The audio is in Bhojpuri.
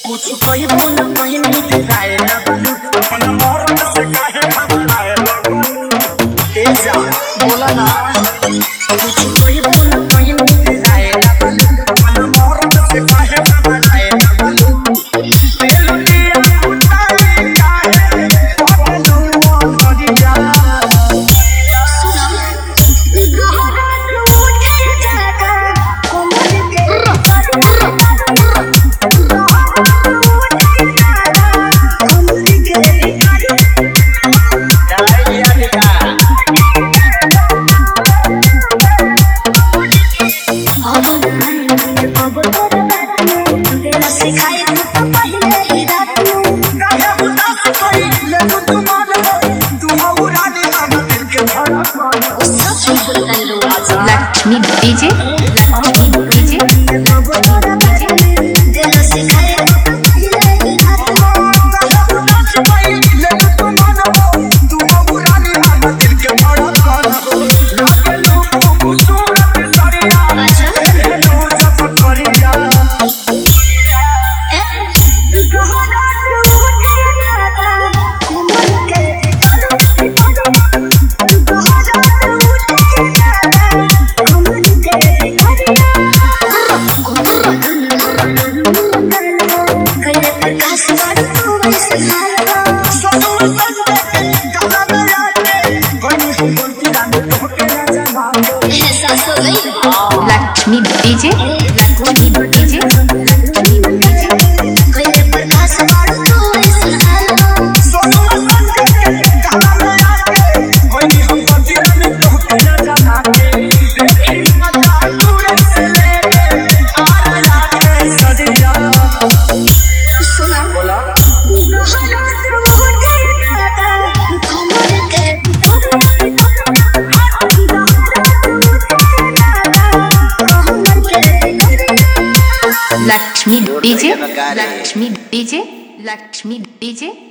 कुछ कहीं बोला कहीं नहीं दिखाए लगलू अपन मौरत से काहे घबराए लगलू ए जा बोला ना कुछ कहीं बोला कहीं नहीं दिखाए लगलू अपन मौरत से काहे घबराए लगलू पहले दिया उठाई काहे लगलू सदिया Lakshmi DJ Lakshmi DJ Lakshmi DJ